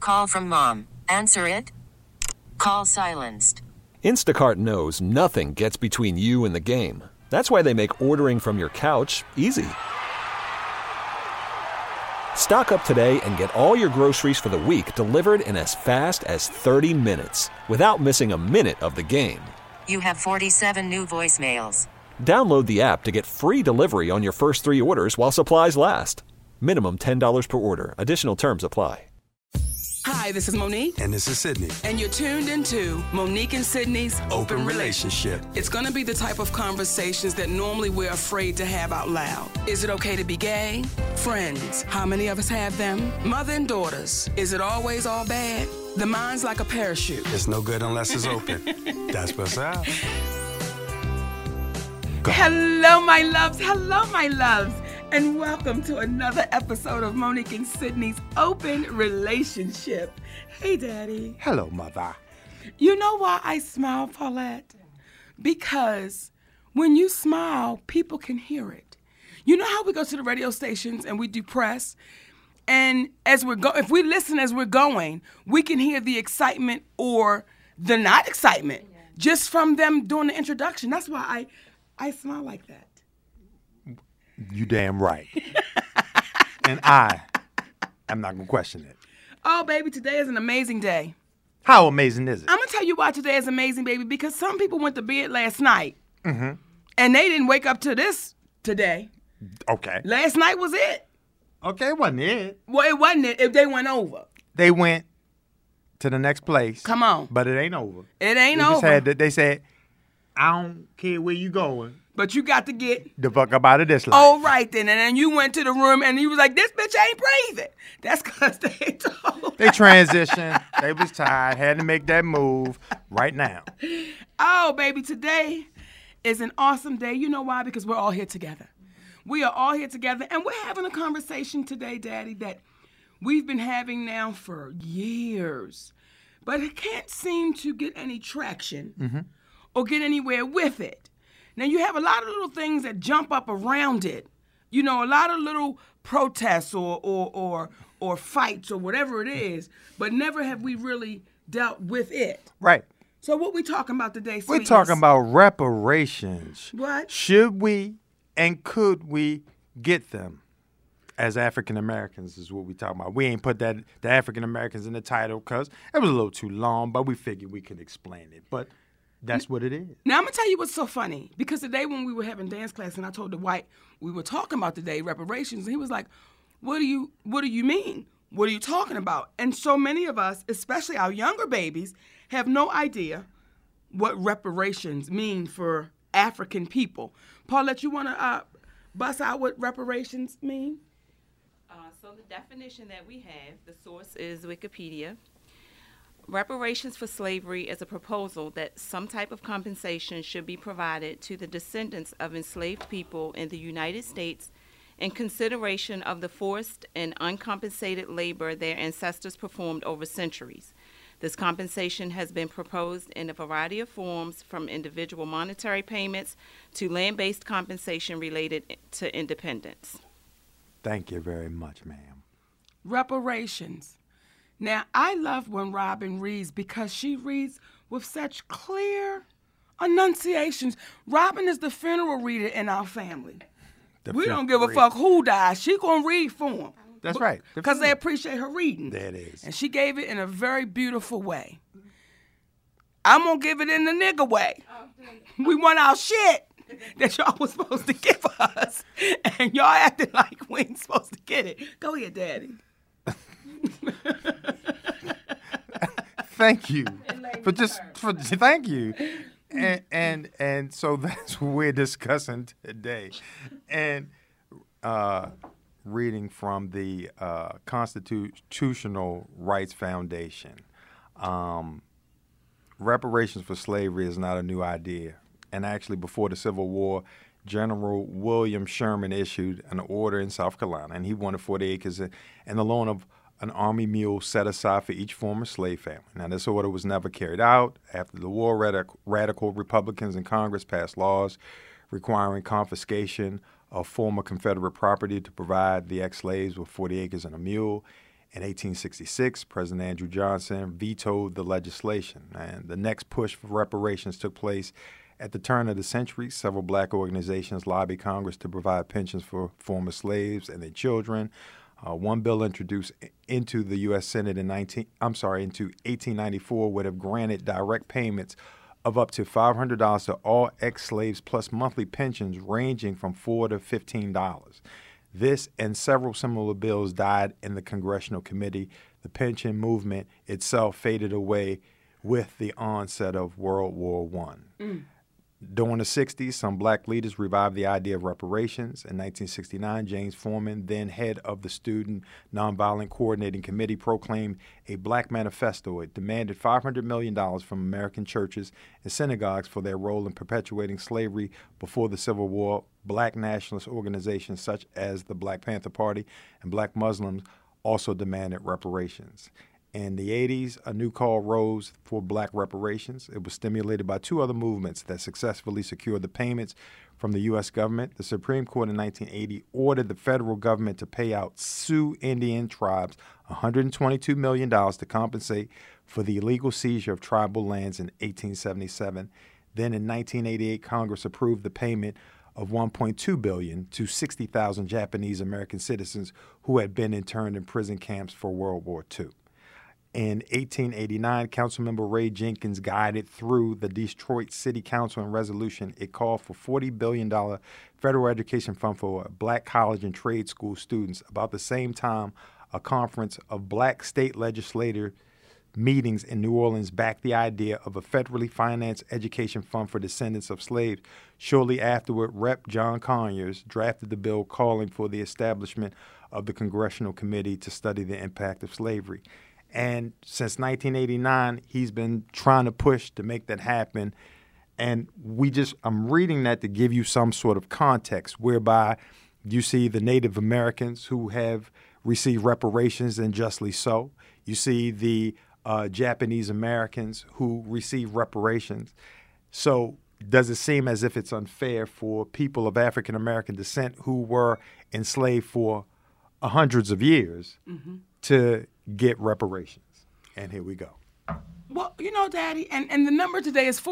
Call from mom. Answer it. Call silenced. Instacart knows nothing gets between you and the game. That's why they make ordering from your couch easy. Stock up today and get all your groceries for the week delivered in as fast as 30 minutes without missing a minute of the game. You have 47 new voicemails. Download the app to get free delivery on your first 3 orders while supplies last. Minimum $10 per order. Additional terms apply. Hi, this is Monique. And this is Sydney. And you're tuned into Monique and Sydney's Open Relationship. It's going to be the type of conversations that normally we're afraid to have out loud. Is it okay to be gay? Friends, how many of us have them? Mother and daughters, is it always all bad? The mind's like a parachute. It's no good unless it's open. That's what's up. Hello, my loves. Hello, my loves. And welcome to another episode of Monique and Sydney's Open Relationship. Hey, Daddy. Hello, Mother. You know why I smile, Paulette? Because when you smile, people can hear it. You know how we go to the radio stations and we do press? And as if we listen as we're going, we can hear the excitement or the not excitement just from them doing the introduction. That's why I smile like that. You damn right. And I'm not going to question it. Oh, baby, today is an amazing day. How amazing is it? I'm going to tell you why today is amazing, baby, because some people went to bed last night, Mm-hmm. and they didn't wake up to this today. Okay. Last night was it. Okay, it wasn't it. Well, it wasn't it if they went over. They went to the next place. Come on. But it ain't over. It ain't They just over. they said, I don't care where you going. But you got to get The fuck up out of this life. all right then. And then you went to the room, and he was like, this bitch ain't breathing. That's because they told They transitioned. They was tired. Had to make that move right now. Oh, baby, today is an awesome day. You know why? Because we're all here together. We are all here together, and we're having a conversation today, Daddy, that we've been having now for years. But it can't seem to get any traction or get anywhere with it. Now, you have a lot of little things that jump up around it. You know, a lot of little protests or fights or whatever it is, but never have we really dealt with it. Right. So what we talking about today, We're sweetness? talking about reparations. What? Should we and could we get them as African Americans is what we talking about. We ain't put the African Americans in the title because it was a little too long, but we figured we could explain it. But that's what it is. Now, I'm going to tell you what's so funny. Because today when we were having dance class and I told the white, we were talking about today reparations, and he was like, what do you mean? What are you talking about? And so many of us, especially our younger babies, have no idea what reparations mean for African people. Paulette, you want to bust out what reparations mean? So the definition that we have, the source is Wikipedia. Reparations for slavery is a proposal that some type of compensation should be provided to the descendants of enslaved people in the United States in consideration of the forced and uncompensated labor their ancestors performed over centuries. This compensation has been proposed in a variety of forms, from individual monetary payments to land-based compensation related to independence. Thank you very much, ma'am. Reparations. Now, I love when Robin reads because she reads with such clear enunciations. Robin is the funeral reader in our family. We don't give a fuck who dies. She gonna read for them. That's right. Because they appreciate her reading. There it is. And she gave it in a very beautiful way. I'm gonna give it in the nigga way. We want our shit that y'all was supposed to give us. And y'all acting like we ain't supposed to get it. Go ahead, Daddy. Thank you thank you, and so that's what we're discussing today, and reading from the Constitutional Rights Foundation. Reparations for slavery is not a new idea, and actually before the Civil War, General William Sherman issued an order in South Carolina, and he wanted 40 acres and the loan of an army mule set aside for each former slave family. Now, this order was never carried out. After the war, radical Republicans in Congress passed laws requiring confiscation of former Confederate property to provide the ex-slaves with 40 acres and a mule. In 1866, President Andrew Johnson vetoed the legislation, and the next push for reparations took place at the turn of the century. Several black organizations lobbied Congress to provide pensions for former slaves and their children. One bill introduced into the U.S. Senate into 1894 would have granted direct payments of up to $500 to all ex-slaves plus monthly pensions ranging from $4 to $15. This and several similar bills died in the Congressional Committee. The pension movement itself faded away with the onset of World War I. During the 60s, some black leaders revived the idea of reparations. In 1969, James Forman, then head of the Student Nonviolent Coordinating Committee, proclaimed a black manifesto. It demanded $500 million from American churches and synagogues for their role in perpetuating slavery before the Civil War. Black nationalist organizations such as the Black Panther Party and Black Muslims also demanded reparations. In the 80s, a new call rose for black reparations. It was stimulated by two other movements that successfully secured the payments from the U.S. government. The Supreme Court in 1980 ordered the federal government to pay out Sioux Indian tribes $122 million to compensate for the illegal seizure of tribal lands in 1877. Then in 1988, Congress approved the payment of $1.2 billion to 60,000 Japanese American citizens who had been interned in prison camps for World War II. In 1889, Councilmember Ray Jenkins guided through the Detroit City Council in resolution. It called for $40 billion federal education fund for black college and trade school students. About the same time, a conference of black state legislator meetings in New Orleans backed the idea of a federally financed education fund for descendants of slaves. Shortly afterward, Rep. John Conyers drafted the bill calling for the establishment of the Congressional Committee to study the impact of slavery. And since 1989, he's been trying to push to make that happen. And I'm reading that to give you some sort of context whereby you see the Native Americans who have received reparations, and justly so. You see the Japanese Americans who receive reparations. So does it seem as if it's unfair for people of African American descent who were enslaved for hundreds of years to get reparations? And here we go. Well, you know, Daddy, and the number today is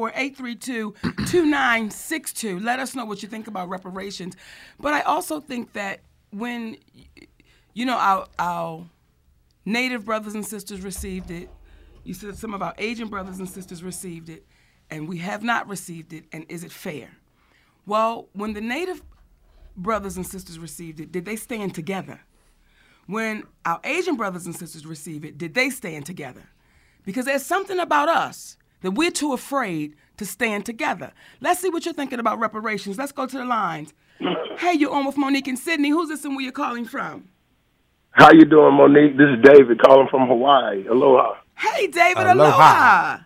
404-832-2962. Let us know what you think about reparations. But I also think that when, you know, our Native brothers and sisters received it, you said some of our Asian brothers and sisters received it, and we have not received it, and is it fair? Well, when the Native brothers and sisters received it, did they stand together? When our Asian brothers and sisters receive it, did they stand together? Because there's something about us that we're too afraid to stand together. Let's see what you're thinking about reparations. Let's go to the lines. Hey, you're on with Monique and Sydney. Who's this and where you're calling from? How you doing, Monique? This is David calling from Hawaii. Aloha. Hey, David. Aloha.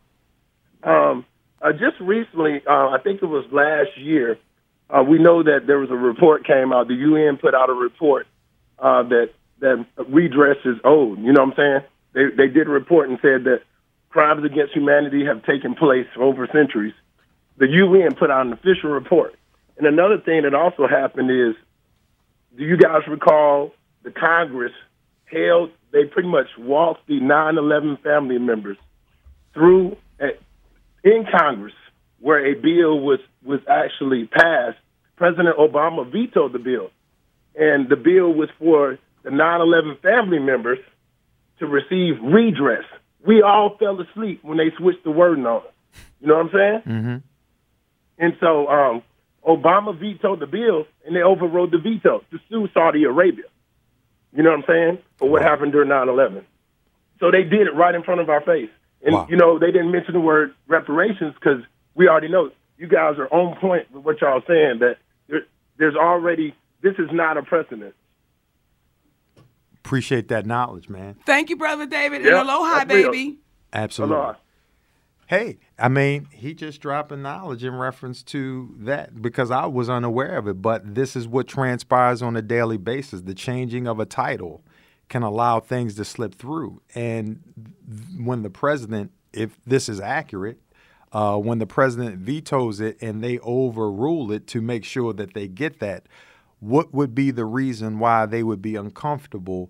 Just recently, I think it was last year, we know that there was a report came out. The UN put out a report that redress is owed. You know what I'm saying? They did a report and said that crimes against humanity have taken place over centuries. The UN put out an official report. And another thing that also happened is, do you guys recall the Congress they pretty much walked the 9/11 family members through in Congress where a bill was actually passed. President Obama vetoed the bill. And the bill was for the 9/11 family members to receive redress. We all fell asleep when they switched the wording on it. You know what I'm saying? Mm-hmm. And so Obama vetoed the bill, and they overrode the veto to sue Saudi Arabia. You know what I'm saying? For what happened during 9/11. So they did it right in front of our face. And, you know, they didn't mention the word reparations because we already know you guys are on point with what y'all saying, that there's already, this is not a precedent. Appreciate that knowledge, man. Thank you, Brother David. Yep, and aloha, baby. Real. Absolutely. Aloha. Hey, I mean, he just dropped a knowledge in reference to that because I was unaware of it, but this is what transpires on a daily basis. The changing of a title can allow things to slip through. And when the president, if this is accurate, when the president vetoes it and they overrule it to make sure that they get that, what would be the reason why they would be uncomfortable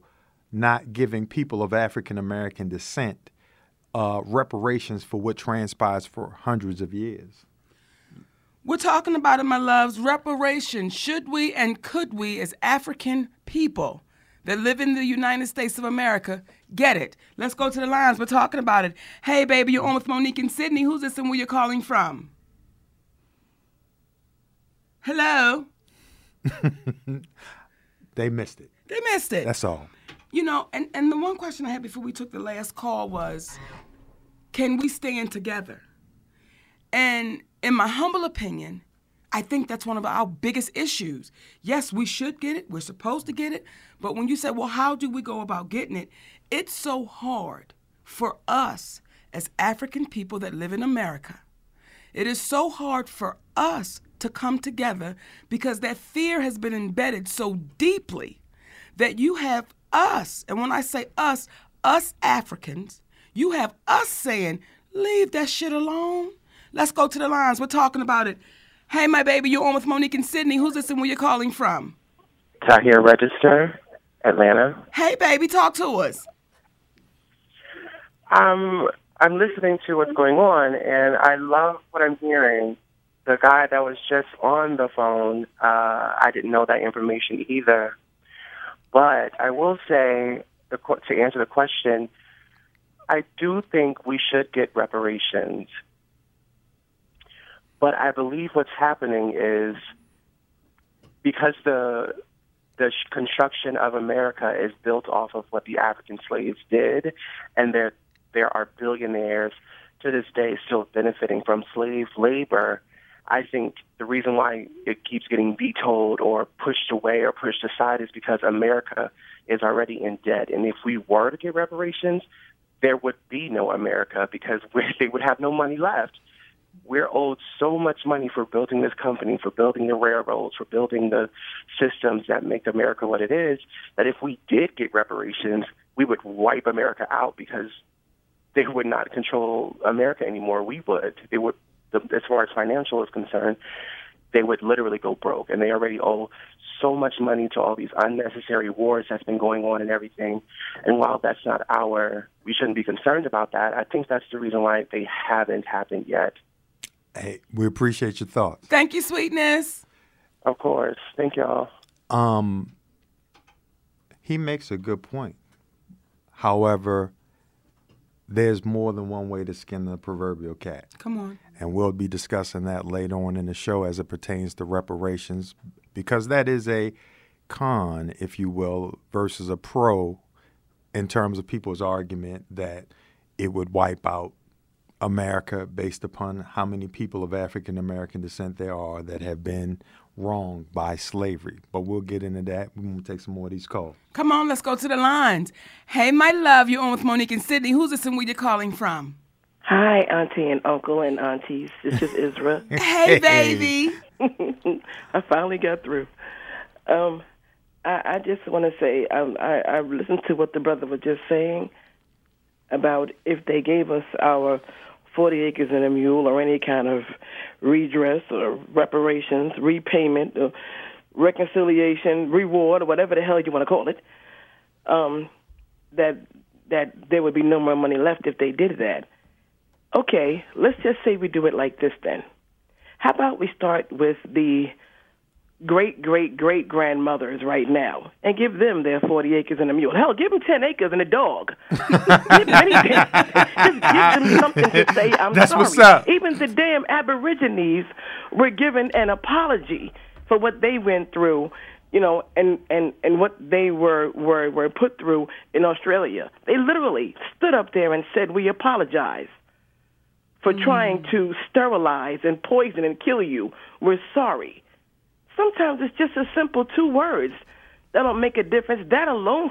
not giving people of African American descent reparations for what transpires for hundreds of years. We're talking about it, my loves, reparations. Should we and could we, as African people that live in the United States of America, get it? Let's go to the lines. We're talking about it. Hey, baby, you're on with Monique and Sydney. Who's this and where you're calling from? Hello? They missed it. They missed it. That's all. You know, and the one question I had before we took the last call was, can we stand together? And in my humble opinion, I think that's one of our biggest issues. Yes, we should get it. We're supposed to get it. But when you say, well, how do we go about getting it? It's so hard for us as African people that live in America. It is so hard for us to come together because that fear has been embedded so deeply that you have us, and when I say us Africans, you have us saying, leave that shit alone. Let's go to the lines. We're talking about it. Hey, my baby, you're on with Monique and Sydney. Who's this and where you're calling from? Tahir Register, Atlanta. Hey, baby, talk to us. I'm listening to what's going on, and I love what I'm hearing. The guy that was just on the phone, I didn't know that information either. But I will say, to answer the question, I do think we should get reparations. But I believe what's happening is because the construction of America is built off of what the African slaves did, and there are billionaires to this day still benefiting from slave labor. I think the reason why it keeps getting vetoed or pushed away or pushed aside is because America is already in debt. And if we were to get reparations, there would be no America because they would have no money left. We're owed so much money for building this company, for building the railroads, for building the systems that make America what it is, that if we did get reparations, we would wipe America out because they would not control America anymore. We would. They would. As far as financial is concerned, they would literally go broke. And they already owe so much money to all these unnecessary wars that's been going on and everything. And while that's not we shouldn't be concerned about that, I think that's the reason why they haven't happened yet. Hey, we appreciate your thoughts. Thank you, sweetness. Of course. Thank y'all. He makes a good point. However, there's more than one way to skin the proverbial cat. Come on. And we'll be discussing that later on in the show as it pertains to reparations, because that is a con, if you will, versus a pro in terms of people's argument that it would wipe out America based upon how many people of African American descent there are that have been wronged by slavery. But we'll get into that. We're going to take some more of these calls. Come on, let's go to the lines. Hey, my love, you're on with Monique and Sydney. Who's this and where you're calling from? Hi, Auntie and Uncle and Aunties. This is Isra. Hey, baby. I finally got through. I just want to say, I listened to what the brother was just saying about if they gave us our 40 acres and a mule or any kind of redress or reparations, repayment, or reconciliation, reward, or whatever the hell you want to call it, that there would be no more money left if they did that. Okay, let's just say we do it like this then. How about we start with the great-great-great-grandmothers right now and give them their 40 acres and a mule. Hell, give them 10 acres and a dog. Give anything. Just give them something to say, I'm That's sorry. What's up. Even the damn Aborigines were given an apology for what they went through, you know, and what they were put through in Australia. They literally stood up there and said, we apologize for trying to sterilize and poison and kill you. We're sorry. Sometimes it's just a simple 2 words that don't make a difference. That alone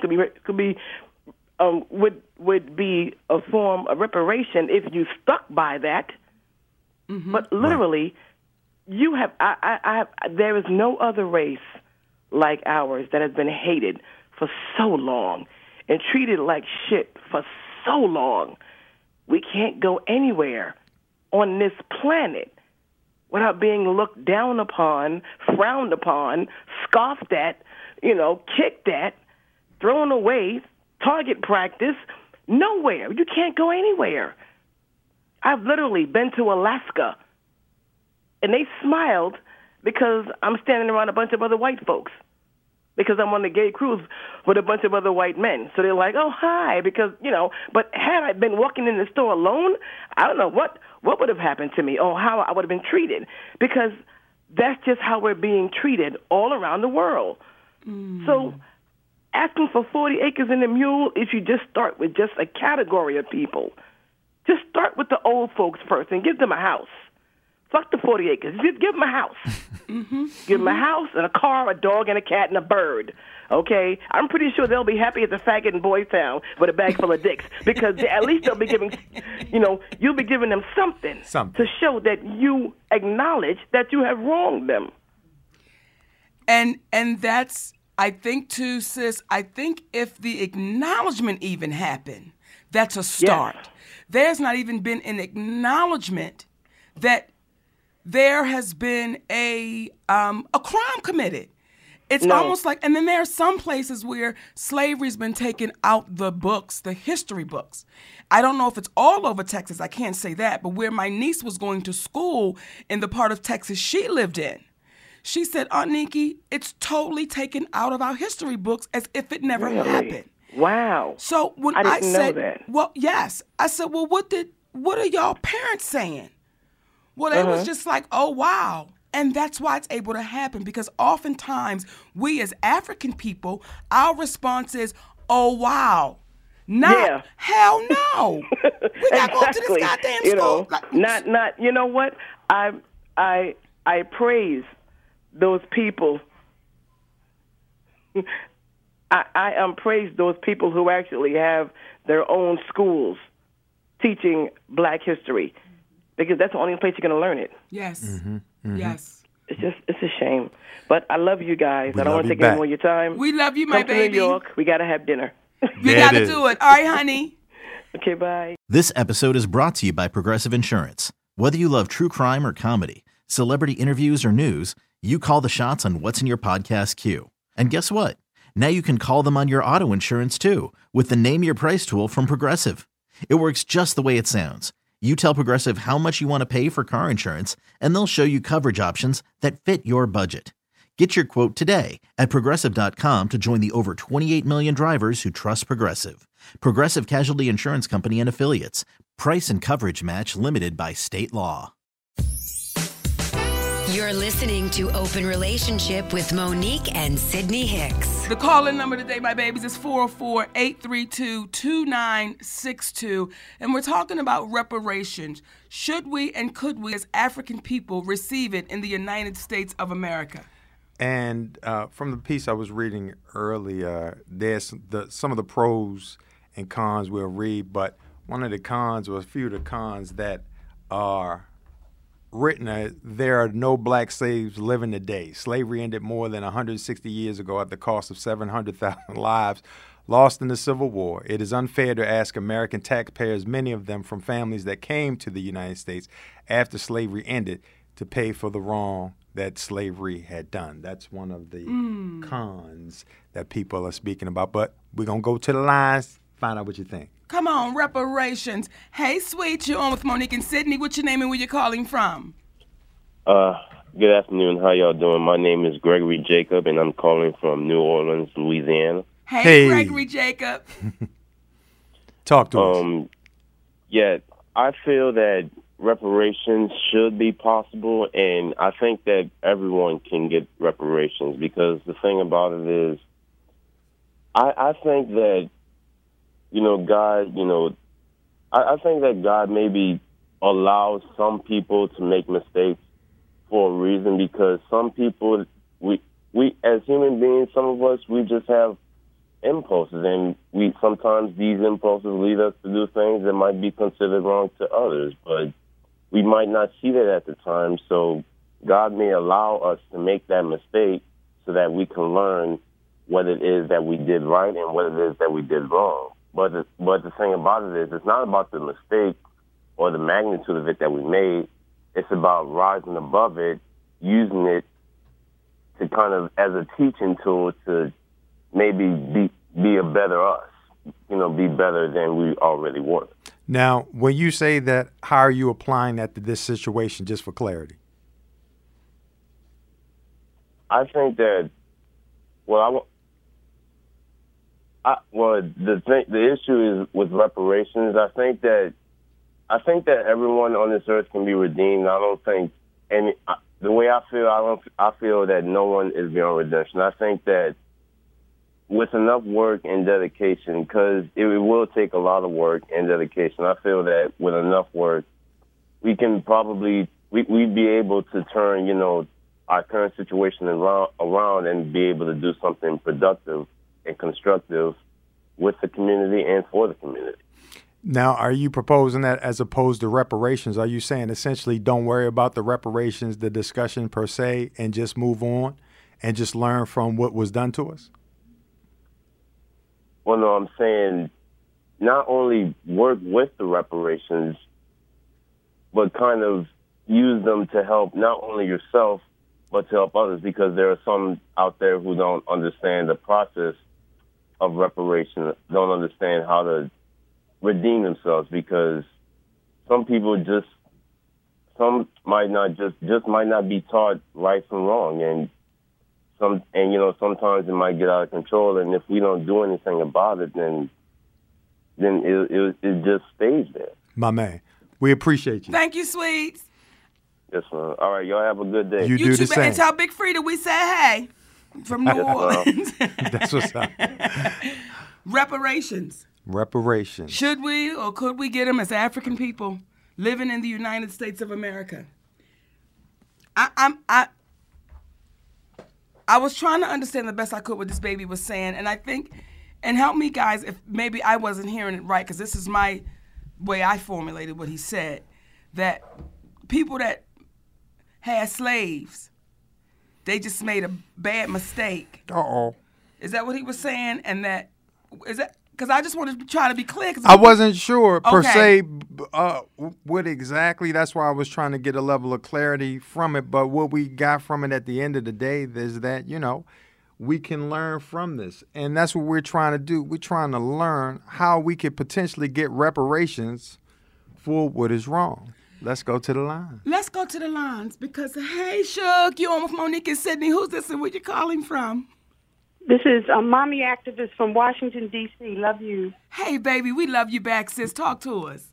would be a form of reparation if you stuck by that. Mm-hmm. But literally, you have. There is no other race like ours that has been hated for so long and treated like shit for so long. We can't go anywhere on this planet without being looked down upon, frowned upon, scoffed at, kicked at, thrown away, target practice, nowhere. You can't go anywhere. I've literally been to Alaska, and they smiled because I'm standing around a bunch of other white folks, because I'm on the gay cruise with a bunch of other white men. So they're like, oh, hi, because, but had I been walking in the store alone, I don't know what would have happened to me or how I would have been treated, because that's just how we're being treated all around the world. So asking for 40 acres and a mule, if you just start with just a category of people, just start with the old folks first and give them a house. Fuck the 40 acres. Just give them a house. Give them a house and a car, a dog, and a cat, and a bird. Okay? I'm pretty sure they'll be happy as a faggot in Boys Town with a bag full of dicks, because at least they'll be giving, you'll be giving them something to show that you acknowledge that you have wronged them. And that's, I think, too, sis, I think if the acknowledgement even happened, that's a start. Yes. There's not even been an acknowledgement that there has been a crime committed. It's almost like, and then there are some places where slavery's been taken out the books, the history books. I don't know if it's all over Texas, I can't say that, but where my niece was going to school in the part of Texas she lived in, she said, Aunt Nikki, it's totally taken out of our history books as if it never happened. Wow. So when I didn't know that. Well, yes. I said, well, what are y'all parents saying? Well, it was just like, oh, wow. And that's why it's able to happen, because oftentimes we as African people, our response is, oh, wow. Hell no. We got to go to this goddamn school. Not. You know what? I praise those people. I praise those people who actually have their own schools teaching Black history, because that's the only place you're going to learn it. Yes. Yes. It's a shame. But I love you guys. I don't want to take any more of your time. We love you, my baby. Come to New York. We got to have dinner. We got to do it. All right, honey. Okay, bye. This episode is brought to you by Progressive Insurance. Whether you love true crime or comedy, celebrity interviews or news, you call the shots on what's in your podcast queue. And guess what? Now you can call them on your auto insurance too, with the Name Your Price tool from Progressive. It works just the way it sounds. You tell Progressive how much you want to pay for car insurance, and they'll show you coverage options that fit your budget. Get your quote today at Progressive.com to join the over 28 million drivers who trust Progressive. Progressive Casualty Insurance Company and Affiliates. Price and coverage match limited by state law. You're listening to Open Relationship with Monique and Sydney Hicks. The call-in number today, my babies, is 404-832-2962. And we're talking about reparations. Should we and could we as African people receive it in the United States of America? And from the piece I was reading earlier, there's some of the pros and cons we'll read, but one of the cons, or a few of the cons that are written, there are no Black slaves living today. Slavery ended more than 160 years ago at the cost of 700,000 lives lost in the Civil War. It is unfair to ask American taxpayers, many of them from families that came to the United States after slavery ended, to pay for the wrong that slavery had done. That's one of the cons that people are speaking about. But we're going to go to the lines, find out what you think. Come on, reparations. Hey, sweet, you're on with Monique and Sydney. What's your name and where you're calling from? Good afternoon. How y'all doing? My name is Gregory Jacob, and I'm calling from New Orleans, Louisiana. Hey. Gregory Jacob. Talk to us. Yeah, I feel that reparations should be possible, and I think that everyone can get reparations, because the thing about it is, I think that, God, I think that God maybe allows some people to make mistakes for a reason, because some people, we as human beings, some of us, we just have impulses, and sometimes these impulses lead us to do things that might be considered wrong to others, but we might not see that at the time. So God may allow us to make that mistake so that we can learn what it is that we did right and what it is that we did wrong. But the thing about it is, it's not about the mistake or the magnitude of it that we made. It's about rising above it, using it to kind of as a teaching tool to maybe be a better us. be better than we already were. Now, when you say that, how are you applying that to this situation, just for clarity? I think that, the issue is with reparations. I think that everyone on this earth can be redeemed. I don't think the way I feel that no one is beyond redemption. I think that with enough work and dedication, because it will take a lot of work and dedication, I feel that with enough work, we can probably we'd be able to turn our current situation around and be able to do something productive and constructive with the community and for the community. Now, are you proposing that as opposed to reparations? Are you saying essentially don't worry about the reparations, the discussion per se, and just move on and just learn from what was done to us? Well, no, I'm saying not only work with the reparations, but kind of use them to help not only yourself, but to help others, because there are some out there who don't understand the process of reparation, don't understand how to redeem themselves, because some people might not be taught right from wrong, and sometimes it might get out of control, and if we don't do anything about it, then it just stays there. My man, we appreciate you. Thank you, sweets. Yes, man. All right, y'all have a good day. You do the same. And tell Big Frida we said hey from New Orleans. That's what's up. Reparations. Should we or could we get them as African people living in the United States of America? I was trying to understand the best I could what this baby was saying, and I think, and help me guys if maybe I wasn't hearing it right, because this is my way I formulated what he said, that people that had slaves, they just made a bad mistake. Uh-oh. Is that what he was saying? And that, is that, because I just wanted to try to be clear. I wasn't sure per se what exactly. That's why I was trying to get a level of clarity from it. But what we got from it at the end of the day is that, we can learn from this. And that's what we're trying to do. We're trying to learn how we could potentially get reparations for what is wrong. Let's go to the line. Let's go to the lines because, hey, Shug, you on with Monique and Sydney. Who's this and where you calling from? This is a mommy activist from Washington, D.C. Love you. Hey, baby, we love you back, sis. Talk to us.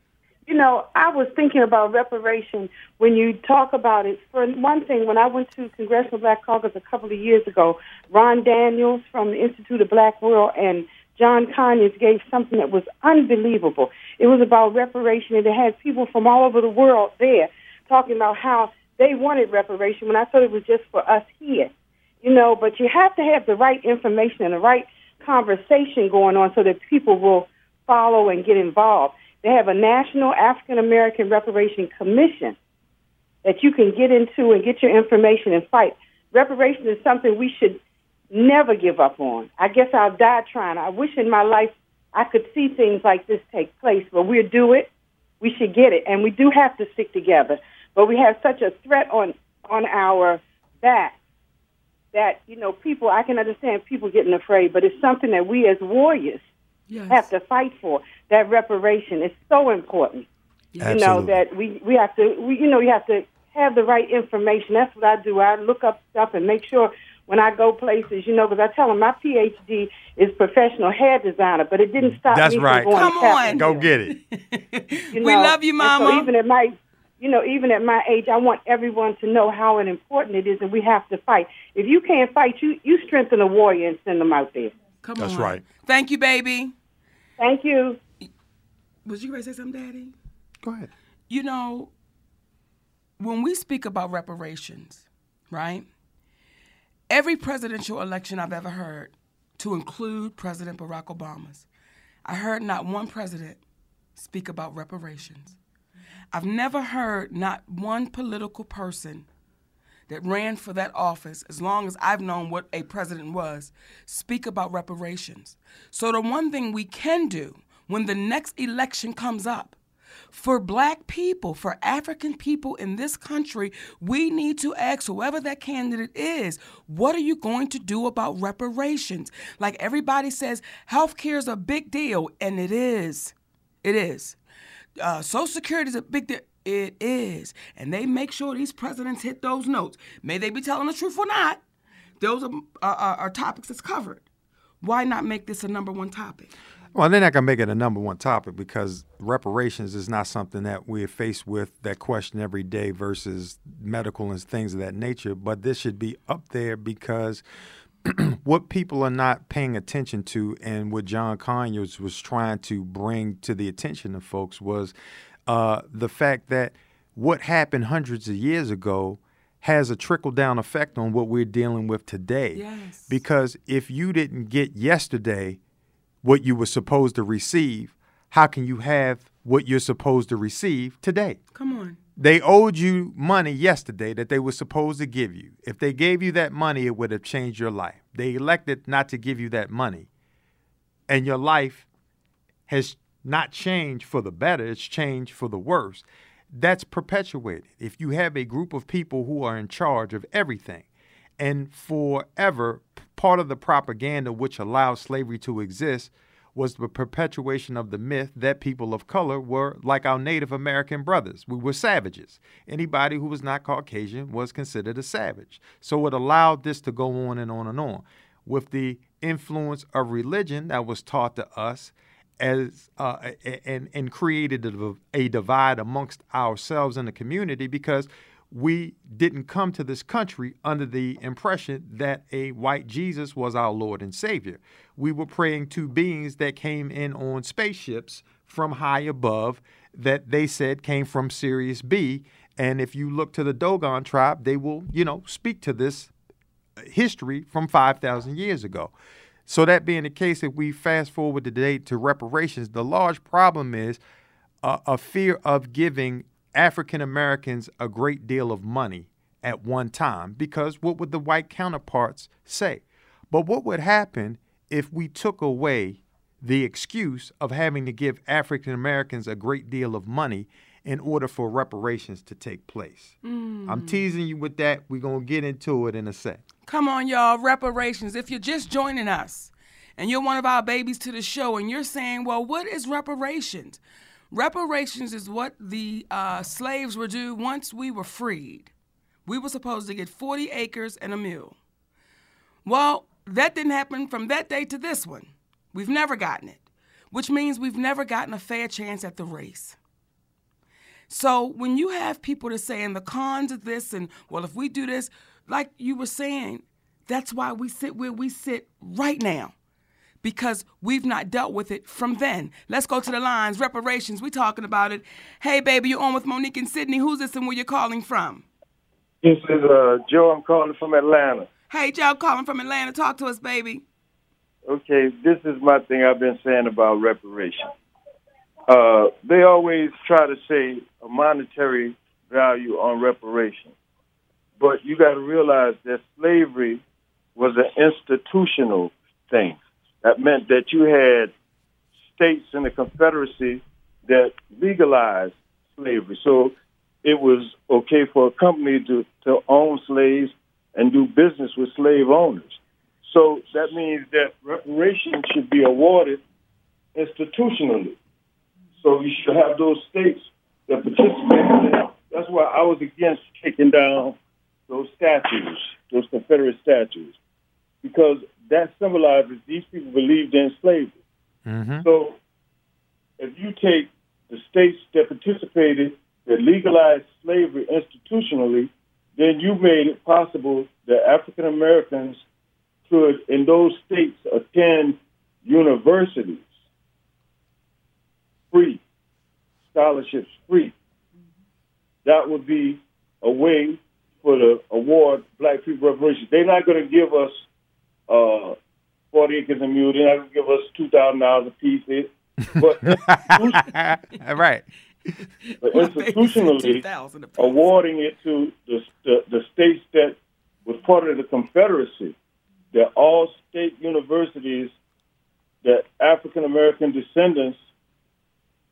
I was thinking about reparations when you talk about it. For one thing, when I went to Congressional Black Caucus a couple of years ago, Ron Daniels from the Institute of Black World and John Conyers gave something that was unbelievable. It was about reparation, and it had people from all over the world there talking about how they wanted reparation when I thought it was just for us here. But you have to have the right information and the right conversation going on so that people will follow and get involved. They have a National African American Reparation Commission that you can get into and get your information and fight. Reparation is something we should never give up on. I guess I'll die trying. I wish in my life I could see things like this take place, but we'll do it. We should get it, and we do have to stick together. But we have such a threat on our back that, people, I can understand people getting afraid, but it's something that we as warriors have to fight for. That reparation is so important. Absolutely. That we have to have the right information. That's what I do. I look up stuff and make sure when I go places, because I tell them my PhD is professional hair designer, but it didn't stop me from going Come on. Go get it. We love you, Mama. So even at my age, I want everyone to know how important it is, and we have to fight. If you can't fight, you strengthen a warrior and send them out there. Come That's on. right. Thank you, baby. Thank you. Was you ready to say something, Daddy? Go ahead. When we speak about reparations, right? Every presidential election I've ever heard, to include President Barack Obama's, I heard not one president speak about reparations. I've never heard not one political person that ran for that office, as long as I've known what a president was, speak about reparations. So the one thing we can do when the next election comes up, For black people, for African people in this country, we need to ask whoever that candidate is, what are you going to do about reparations? Like everybody says, healthcare is a big deal, and it is. It is. Social Security is a big deal. It is. And they make sure these presidents hit those notes. May they be telling the truth or not, those are topics that's covered. Why not make this a number one topic? Well, they're not going to make it a number one topic because reparations is not something that we're faced with that question every day versus medical and things of that nature. But this should be up there because what people are not paying attention to and what John Conyers was trying to bring to the attention of folks was the fact that what happened hundreds of years ago has a trickle-down effect on what we're dealing with today. Yes. Because if you didn't get yesterday what you were supposed to receive, how can you have what you're supposed to receive today? Come on. They owed you money yesterday that they were supposed to give you. If they gave you that money, it would have changed your life. They elected not to give you that money. And your life has not changed for the better, it's changed for the worse. That's perpetuated. If you have a group of people who are in charge of everything, and forever, part of the propaganda which allowed slavery to exist was the perpetuation of the myth that people of color were like our Native American brothers. We were savages. Anybody who was not Caucasian was considered a savage. So it allowed this to go on and on and on. With the influence of religion that was taught to us, as and created a divide amongst ourselves in the community because we didn't come to this country under the impression that a white Jesus was our Lord and Savior. We were praying to beings that came in on spaceships from high above that they said came from Sirius B. And if you look to the Dogon tribe, they will, speak to this history from 5,000 years ago. So that being the case, if we fast forward today to reparations, the large problem is a fear of giving African Americans a great deal of money at one time, because what would the white counterparts say? But what would happen if we took away the excuse of having to give African Americans a great deal of money in order for reparations to take place? I'm teasing you with that. We're going to get into it in a sec. Come on, y'all, reparations. If you're just joining us and you're one of our babies to the show and you're saying, well, what is reparations? Reparations is what the slaves were due once we were freed. We were supposed to get 40 acres and a mule. Well, that didn't happen from that day to this one. We've never gotten it, which means we've never gotten a fair chance at the race. So when you have people that say, and the cons of this, and, well, if we do this, like you were saying, that's why we sit where we sit right now, because we've not dealt with it from then. Let's go to the lines. Reparations, we talking about it. Hey, baby, you're on with Monique and Sydney. Who's this and where you're calling from? This is Joe. I'm calling from Atlanta. Hey, Joe, calling from Atlanta. Talk to us, baby. Okay, this is my thing I've been saying about reparations. They always try to say a monetary value on reparations. But you got to realize that slavery was an institutional thing. That meant that you had states in the Confederacy that legalized slavery. So it was okay for a company to own slaves and do business with slave owners. So that means that reparations should be awarded institutionally. So you should have those states that participate in it. That's why I was against taking down those statues, those Confederate statues, because that symbolizes these people believed in slavery. Mm-hmm. So if you take the states that participated, that legalized slavery institutionally, then you made it possible that African Americans could, in those states, attend universities free, scholarships free. That would be a way for the award black people reparations. They're not going to give us 40 acres and a mule. They're not going to give us $2,000 a piece. But right. But institutionally, awarding it to the states that was part of the Confederacy, that all state universities that African American descendants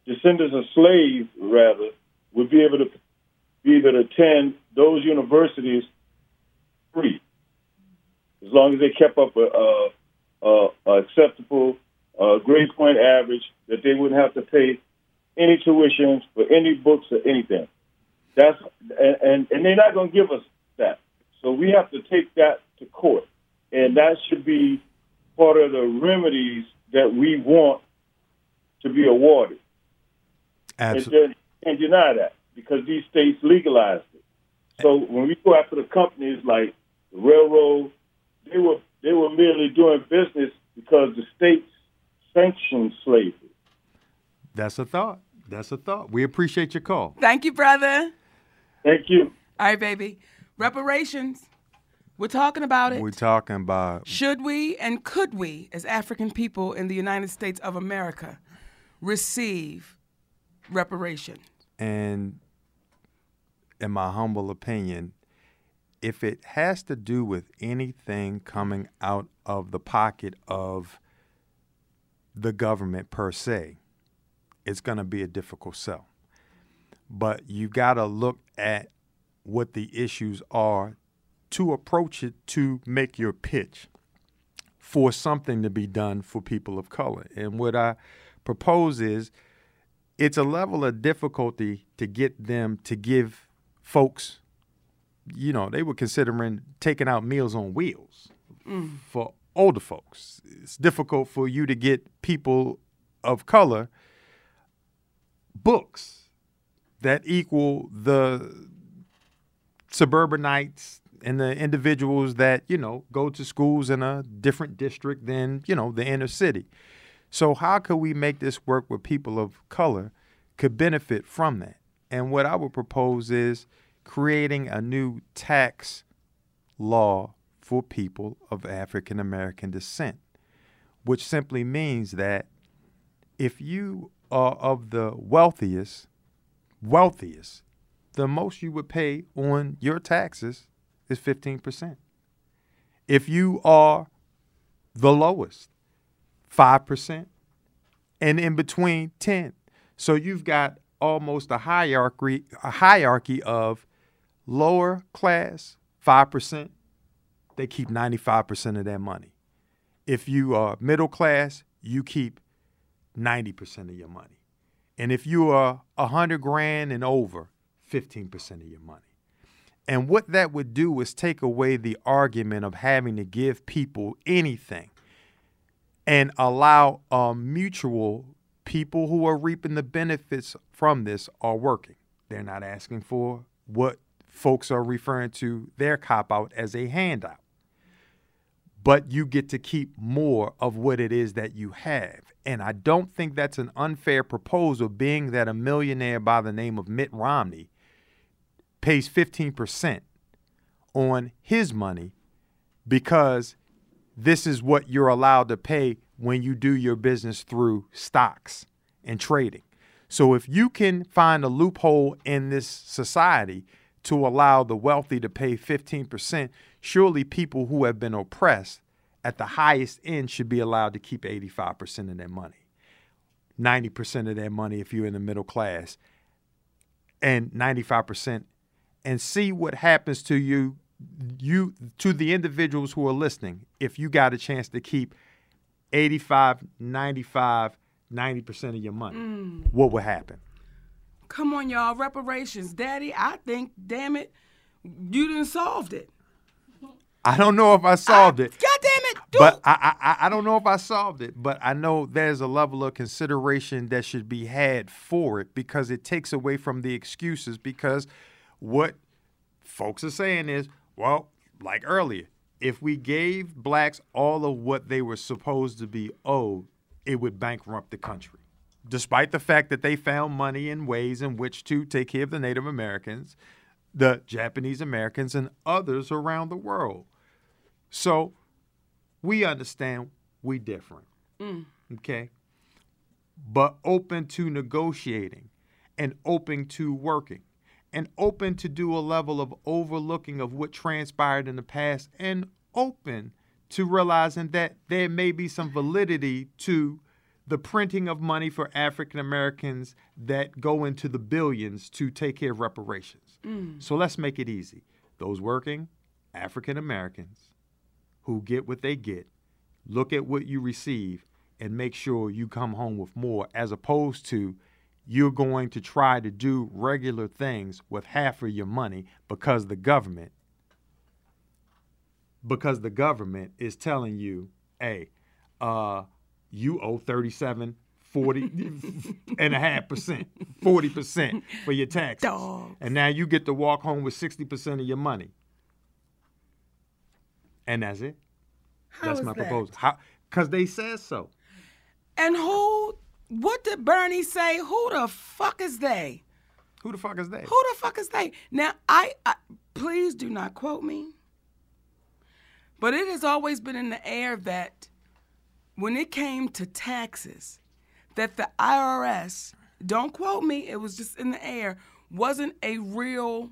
descendants of slaves, rather, would be able to attend those universities free, as long as they kept up a acceptable grade point average, that they wouldn't have to pay any tuitions for any books or anything. And they're not going to give us that. So we have to take that to court. And that should be part of the remedies that we want to be awarded. Absolutely. And deny that, because these states legalized it. So when we go after the companies like the railroad, they were merely doing business because the states sanctioned slavery. That's a thought. We appreciate your call. Thank you, brother. Thank you. All right, baby. Reparations. We're talking about it. We're talking about, should we and could we, as African people in the United States of America, receive reparations? And in my humble opinion, if it has to do with anything coming out of the pocket of the government per se, it's going to be a difficult sell. But you got to look at what the issues are to approach it, to make your pitch for something to be done for people of color. And what I propose is, it's a level of difficulty to get them to give folks, they were considering taking out Meals on Wheels for older folks. It's difficult for you to get people of color books that equal the suburbanites and the individuals that, go to schools in a different district than, the inner city. So how could we make this work where people of color could benefit from that? And what I would propose is creating a new tax law for people of African American descent, which simply means that if you are of the wealthiest, the most you would pay on your taxes is 15%. If you are the lowest, 5%, and in between 10. So you've got almost a hierarchy of lower class, 5%, they keep 95% of their money. If you are middle class, you keep 90% of your money. And if you are $100,000 and over, 15% of your money. And what that would do is take away the argument of having to give people anything and allow mutual people who are reaping the benefits from this are working. They're not asking for what folks are referring to their cop-out as a handout. But you get to keep more of what it is that you have. And I don't think that's an unfair proposal, being that a millionaire by the name of Mitt Romney pays 15% on his money because this is what you're allowed to pay when you do your business through stocks and trading. So if you can find a loophole in this society to allow the wealthy to pay 15%, surely people who have been oppressed at the highest end should be allowed to keep 85% of their money, 90% of their money if you're in the middle class, and 95%, and see what happens to you to the individuals who are listening. If you got a chance to keep 85, 95, 90% of your money, what would happen? Come on, y'all. Reparations. Daddy, I think, damn it, you done solved it. I don't know if I solved it. God damn it. But I don't know if I solved it, but I know there's a level of consideration that should be had for it, because it takes away from the excuses. Because what folks are saying is, well, like earlier, if we gave blacks all of what they were supposed to be owed, it would bankrupt the country. Despite the fact that they found money in ways in which to take care of the Native Americans, the Japanese Americans, and others around the world. So we understand we different, okay? But open to negotiating and open to working and open to do a level of overlooking of what transpired in the past, and open to realizing that there may be some validity to the printing of money for African Americans that go into the billions to take care of reparations. So let's make it easy. Those working African Americans who get what they get, look at what you receive and make sure you come home with more, as opposed to you're going to try to do regular things with half of your money because the government is telling you, hey, you owe 37, 40.5%, 40% for your taxes. Dogs. And now you get to walk home with 60% of your money. And that's it. That's my proposal. Because they said so. And what did Bernie say? Who the fuck is they? Who the fuck is they? Who the fuck is they? Now, I please do not quote me, but it has always been in the air that when it came to taxes, that the IRS, don't quote me, it was just in the air, wasn't a real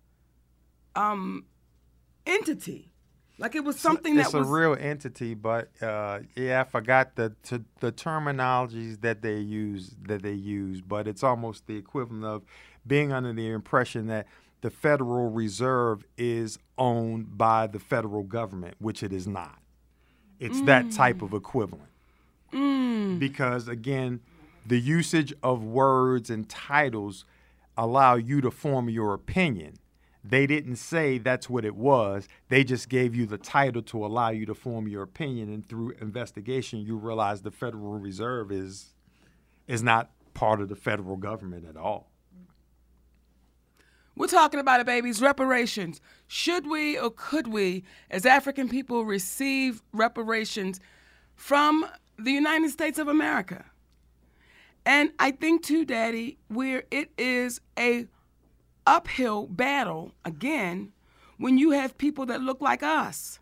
entity. Like it was something it's a real entity, but I forgot the terminologies that they use. But it's almost the equivalent of being under the impression that the Federal Reserve is owned by the federal government, which it is not. It's that type of equivalent. Because again, the usage of words and titles allow you to form your opinion. They didn't say that's what it was. They just gave you the title to allow you to form your opinion. And through investigation, you realize the Federal Reserve is not part of the federal government at all. We're talking about it, babies. Reparations. Should we or could we, as African people, receive reparations from the United States of America? And I think, too, Daddy, where it is a uphill battle, again, when you have people that look like us.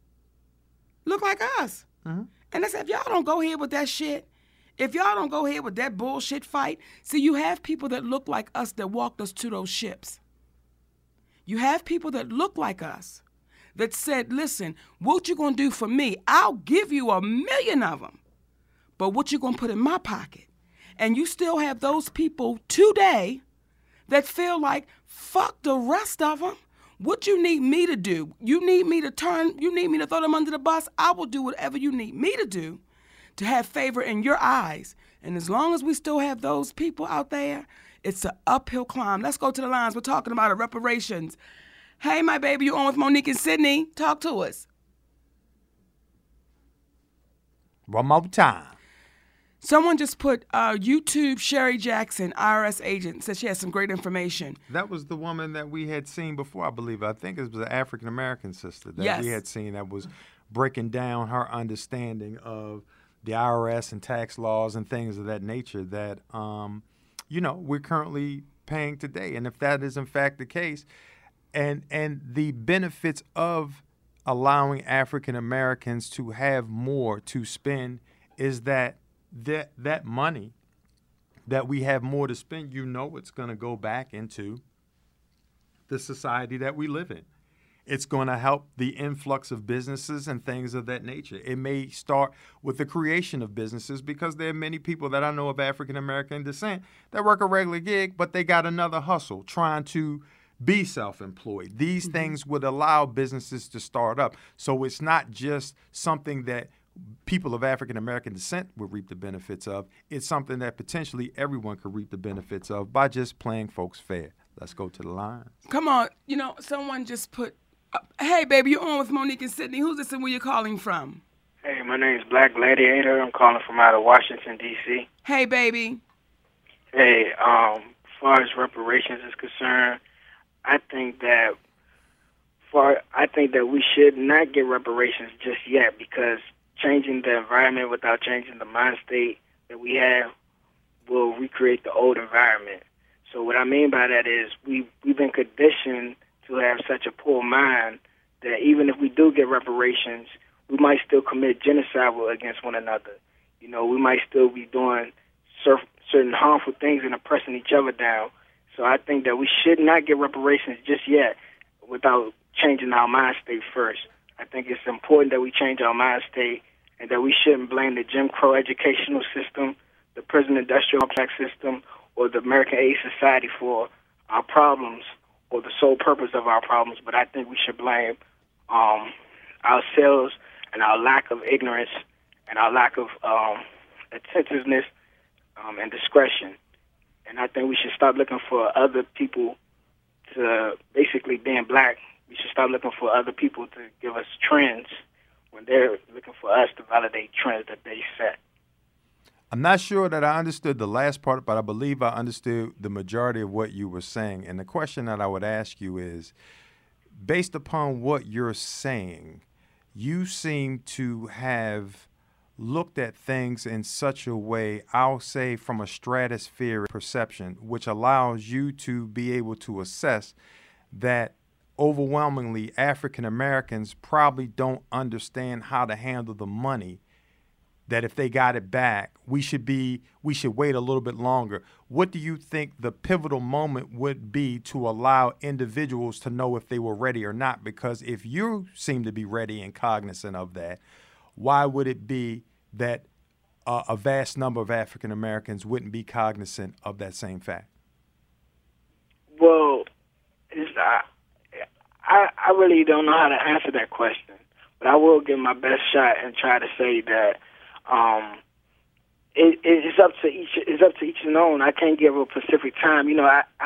And I said, if y'all don't go here with that shit, if y'all don't go here with that bullshit fight, see, you have people that look like us that walked us to those ships. You have people that look like us that said, listen, what you gonna do for me? I'll give you 1,000,000 of them, but what you gonna put in my pocket? And you still have those people today that feel like, fuck the rest of them. What you need me to do? You need me to throw them under the bus? I will do whatever you need me to do to have favor in your eyes. And as long as we still have those people out there, it's an uphill climb. Let's go to the lines. We're talking about reparations. Hey, my baby, you on with Monique and Sydney. Talk to us. One more time. Someone just put YouTube Sherry Jackson, IRS agent, said she has some great information. That was the woman that we had seen before, I believe. I think it was an African-American sister that we had seen that was breaking down her understanding of the IRS and tax laws and things of that nature that, we're currently paying today. And if that is, in fact, the case, and the benefits of allowing African-Americans to have more to spend is that money that we have more to spend, it's going to go back into the society that we live in. It's going to help the influx of businesses and things of that nature. It may start with the creation of businesses because there are many people that I know of African-American descent that work a regular gig, but they got another hustle trying to be self-employed. These things would allow businesses to start up. So it's not just something that people of African-American descent would reap the benefits of. It's something that potentially everyone could reap the benefits of by just playing folks fair. Let's go to the line. Come on. Someone just put, hey, baby, you're on with Monique and Sydney. Who's this and where you calling from? Hey, my name's Black Gladiator. I'm calling from out of Washington, D.C. Hey, baby. Hey, as far as reparations is concerned, I think that we should not get reparations just yet because changing the environment without changing the mind state that we have will recreate the old environment. So what I mean by that is we've been conditioned to have such a poor mind that even if we do get reparations, we might still commit genocide against one another. We might still be doing certain harmful things and oppressing each other down. So I think that we should not get reparations just yet without changing our mind state first. I think it's important that we change our mind state and that we shouldn't blame the Jim Crow educational system, the prison industrial complex system, or the American Aid Society for our problems or the sole purpose of our problems, but I think we should blame ourselves and our lack of ignorance and our lack of attentiveness and discretion. And I think we should stop looking for other people to, basically being black, we should stop looking for other people to give us trends when they're looking for us to validate trends that they set. I'm not sure that I understood the last part, but I believe I understood the majority of what you were saying. And the question that I would ask you is, based upon what you're saying, you seem to have looked at things in such a way, I'll say from a stratospheric perception, which allows you to be able to assess that overwhelmingly African Americans probably don't understand how to handle the money, that if they got it back, we should wait a little bit longer. What do you think the pivotal moment would be to allow individuals to know if they were ready or not? Because if you seem to be ready and cognizant of that, why would it be that a vast number of African Americans wouldn't be cognizant of that same fact? Well, I really don't know how to answer that question, but I will give my best shot and try to say that it's up to each and own. I can't give a specific time. You know,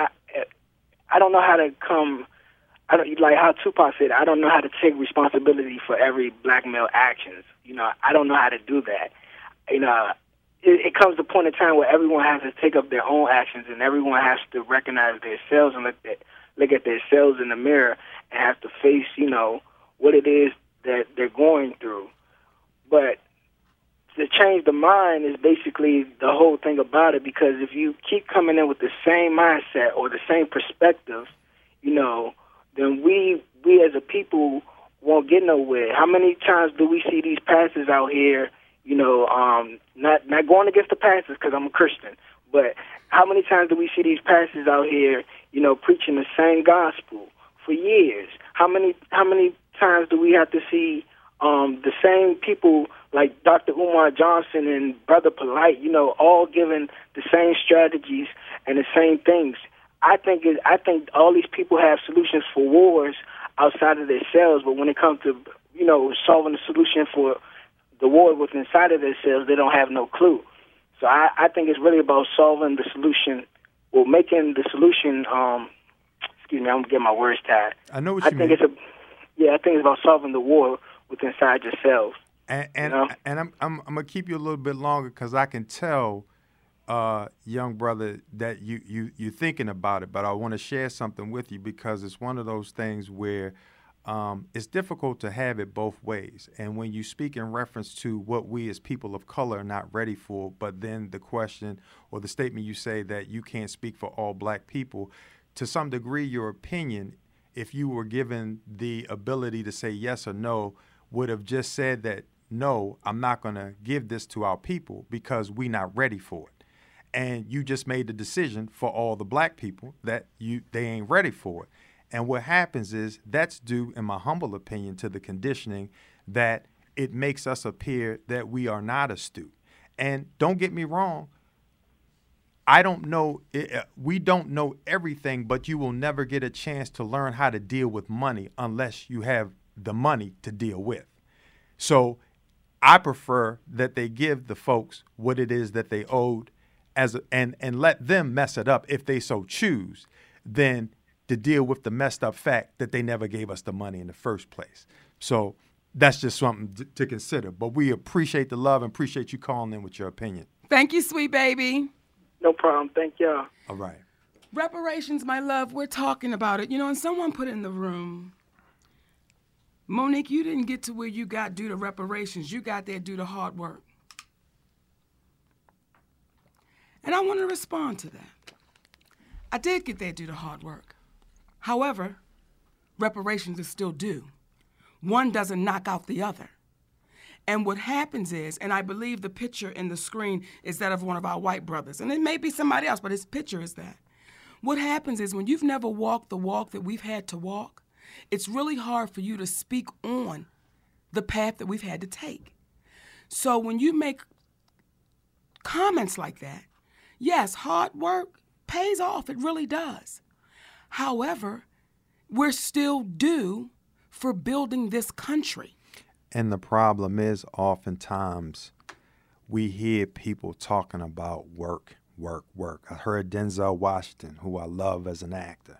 I don't know how to come. I don't, like how Tupac said, I don't know how to take responsibility for every black male actions. You know, I don't know how to do that. You know, it comes to a point in time where everyone has to take up their own actions, and everyone has to recognize themselves and look at themselves in the mirror and have to face, you know, what it is that they're going through. But to change the mind is basically the whole thing about it, because if you keep coming in with the same mindset or the same perspective, you know, then we as a people won't get nowhere. How many times do we see these pastors out here, you know, not going against the pastors because I'm a Christian, but how many times do we see these pastors out here, you know, preaching the same gospel for years? How many times do we have to see the same people like Dr. Umar Johnson and Brother Polite, you know, all giving the same strategies and the same things? I think all these people have solutions for wars outside of themselves, but when it comes to, you know, solving the solution for the war within inside of themselves, they don't have no clue. So I think it's really about solving the solution, or making the solution. Excuse me, I'm gonna get my words tied. I know what you mean. I think it's about solving the war within inside yourselves. And you know? I'm gonna keep you a little bit longer because I can tell, young brother, that you're thinking about it. But I want to share something with you because it's one of those things where it's difficult to have it both ways. And when you speak in reference to what we as people of color are not ready for, but then the question or the statement you say that you can't speak for all black people, to some degree your opinion, if you were given the ability to say yes or no, would have just said that, no, I'm not going to give this to our people because we're not ready for it. And you just made the decision for all the black people that they ain't ready for it. And what happens is that's due, in my humble opinion, to the conditioning that it makes us appear that we are not astute. And don't get me wrong, I don't know, we don't know everything, but you will never get a chance to learn how to deal with money unless you have the money to deal with. So I prefer that they give the folks what it is that they owed and let them mess it up if they so choose, than to deal with the messed up fact that they never gave us the money in the first place. So that's just something to consider. But we appreciate the love and appreciate you calling in with your opinion. Thank you, sweet baby. No problem. Thank y'all. All right. Reparations, my love, we're talking about it. You know, and someone put in the room, Monique, you didn't get to where you got due to reparations. You got there due to hard work. And I want to respond to that. I did get there due to hard work. However, reparations is still due. One doesn't knock out the other. And what happens is, and I believe the picture in the screen is that of one of our white brothers, and it may be somebody else, but his picture is that. What happens is when you've never walked the walk that we've had to walk, it's really hard for you to speak on the path that we've had to take. So when you make comments like that, yes, hard work pays off. It really does. However, we're still due for building this country. And the problem is oftentimes we hear people talking about work. I heard Denzel Washington, who I love as an actor,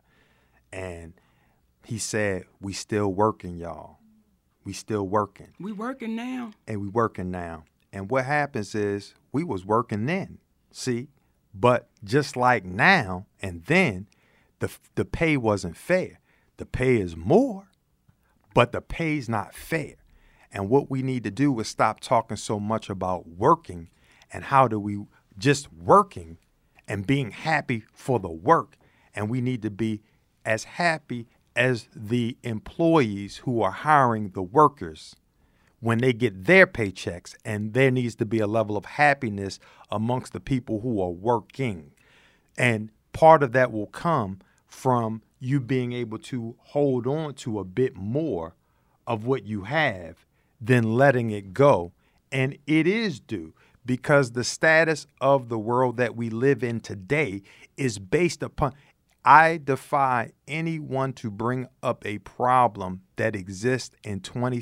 and he said, we still working, y'all. We still working. We working now. And we working now. And what happens is we was working then, see? But just like now and then, the pay wasn't fair. The pay is more, but the pay's not fair. And what we need to do is stop talking so much about working and how do we just working and being happy for the work. And we need to be as happy as the employees who are hiring the workers when they get their paychecks. And there needs to be a level of happiness amongst the people who are working. And part of that will come from you being able to hold on to a bit more of what you have than letting it go. And it is due because the status of the world that we live in today is based upon, I defy anyone to bring up a problem that exists in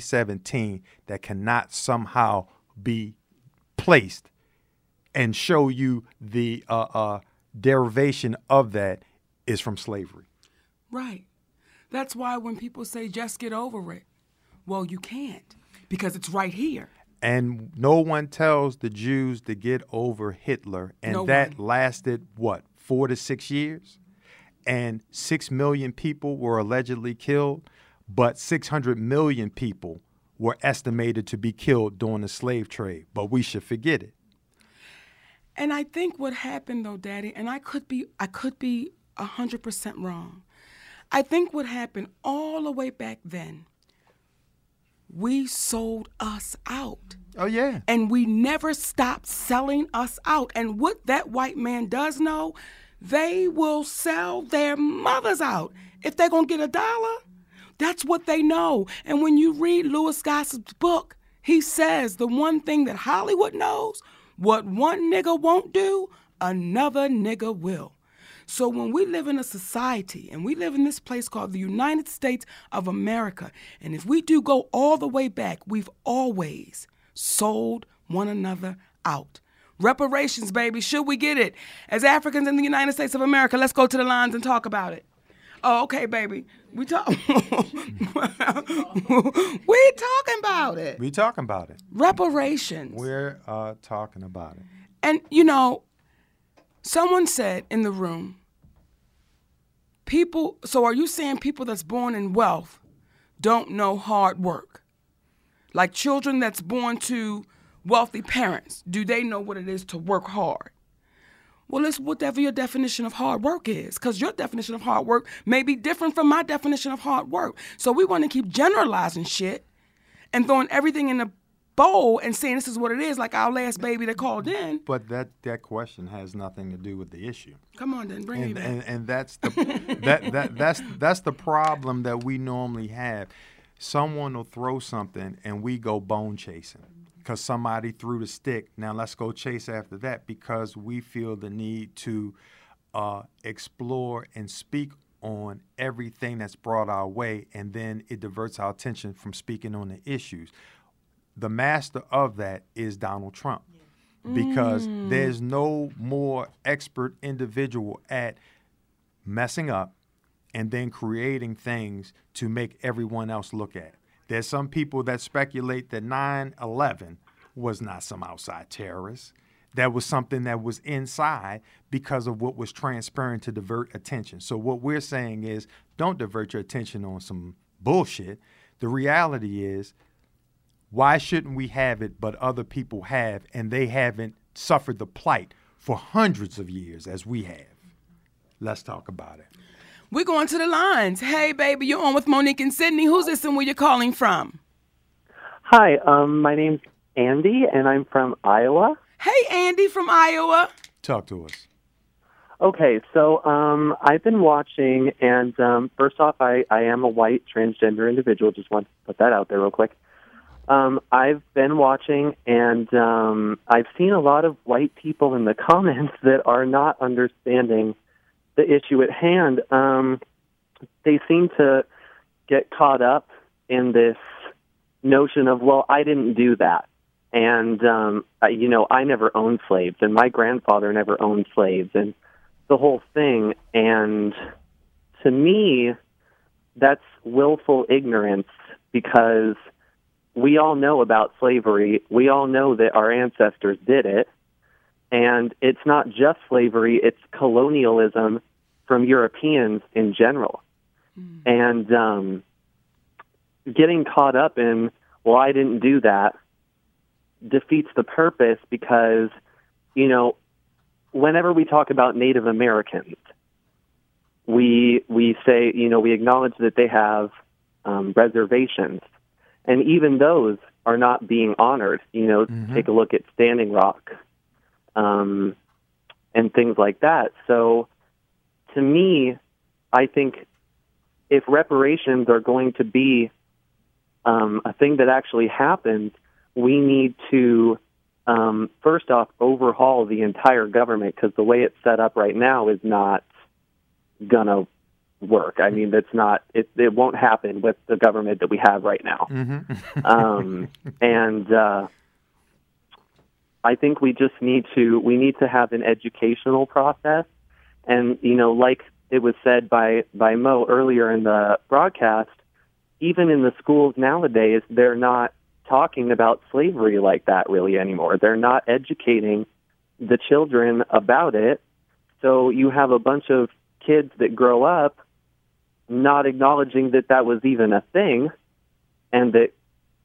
2017 that cannot somehow be placed and show you the derivation of that is from slavery. Right. That's why when people say just get over it, well, you can't because it's right here. And no one tells the Jews to get over Hitler. And that lasted, 4 to 6 years? And 6 million people were allegedly killed, but 600 million people were estimated to be killed during the slave trade. But we should forget it. And I think what happened, though, Daddy, and I could be 100% wrong. I think what happened all the way back then, we sold us out. Oh, yeah. And we never stopped selling us out. And what that white man does know, they will sell their mothers out. If they're going to get $1, that's what they know. And when you read Louis Gossip's book, he says the one thing that Hollywood knows, what one nigga won't do, another nigga will. So when we live in a society and we live in this place called the United States of America, and if we do go all the way back, we've always sold one another out. Reparations, baby, should we get it? As Africans in the United States of America, let's go to the lines and talk about it. Oh, okay, baby. We talking about it. We talking about it. Reparations. We're talking about it. And, you know, someone said in the room, so are you saying people that's born in wealth don't know hard work? Like children that's born to wealthy parents, do they know what it is to work hard? Well, it's whatever your definition of hard work is, because your definition of hard work may be different from my definition of hard work. So we want to keep generalizing shit and throwing everything in a bowl and saying this is what it is, like our last baby that called in. But that question has nothing to do with the issue. Come on, then bring me back. And that's the that's the problem that we normally have. Someone will throw something and we go bone chasing because somebody threw the stick. Now let's go chase after that because we feel the need to explore and speak on everything that's brought our way, and then it diverts our attention from speaking on the issues. The master of that is Donald Trump because there's no more expert individual at messing up and then creating things to make everyone else look at. There's some people that speculate that 9/11 was not some outside terrorist. That was something that was inside because of what was transparent to divert attention. So what we're saying is don't divert your attention on some bullshit. The reality is, why shouldn't we have it, but other people have, and they haven't suffered the plight for hundreds of years as we have? Let's talk about it. We're going to the lines. Hey, baby, you're on with Monique and Sydney. Who's this and where you're calling from? Hi, my name's Andy, and I'm from Iowa. Hey, Andy from Iowa. Talk to us. Okay, so I've been watching, and first off, I am a white transgender individual. Just want to put that out there real quick. I've been watching, and I've seen a lot of white people in the comments that are not understanding the issue at hand. They seem to get caught up in this notion of, well, I didn't do that. And, I never owned slaves, and my grandfather never owned slaves, and the whole thing. And to me, that's willful ignorance, because we all know about slavery. We all know that our ancestors did it. And it's not just slavery, it's colonialism from Europeans in general. And getting caught up in, well, I didn't do that, defeats the purpose, because, whenever we talk about Native Americans, we say, we acknowledge that they have reservations. And even those are not being honored. Take a look at Standing Rock and things like that. So to me, I think if reparations are going to be a thing that actually happens, we need to, first off, overhaul the entire government, because the way it's set up right now is not going to work. I mean, it won't happen with the government that we have right now. And I think we just need to have an educational process. And, like it was said by Mo earlier in the broadcast, even in the schools nowadays, they're not talking about slavery like that really anymore. They're not educating the children about it. So you have a bunch of kids that grow up not acknowledging that that was even a thing, and that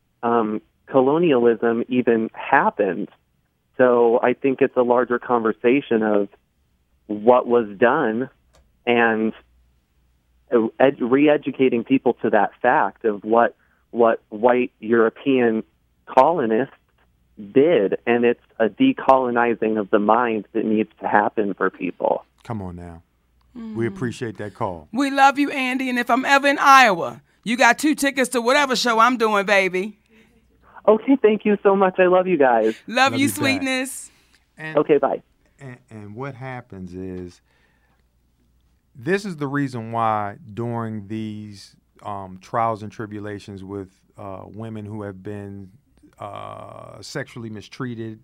colonialism even happened. So I think it's a larger conversation of what was done, and re-educating people to that fact of what white European colonists did. And it's a decolonizing of the mind that needs to happen for people. Come on now. We appreciate that call. We love you, Andy. And if I'm ever in Iowa, you got 2 tickets to whatever show I'm doing, baby. Okay, thank you so much. I love you guys. Love you, sweetness. Okay, bye. And what happens is, this is the reason why during these trials and tribulations with women who have been sexually mistreated,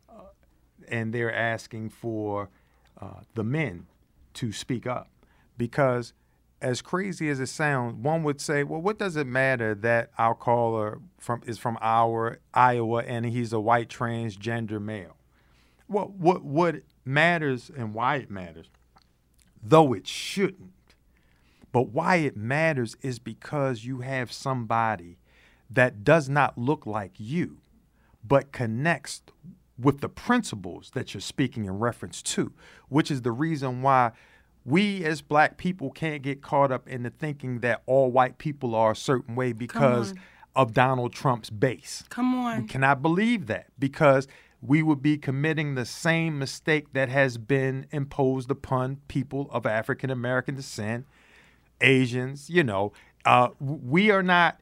and they're asking for the men to speak up. Because as crazy as it sounds, one would say, well, what does it matter that our caller is from Iowa and he's a white transgender male? Well, what matters, and why it matters, though it shouldn't, but why it matters is because you have somebody that does not look like you, but connects with the principles that you're speaking in reference to, which is the reason why we as black people can't get caught up in the thinking that all white people are a certain way because of Donald Trump's base. Come on. We cannot believe that, because we would be committing the same mistake that has been imposed upon people of African American descent, Asians. We are not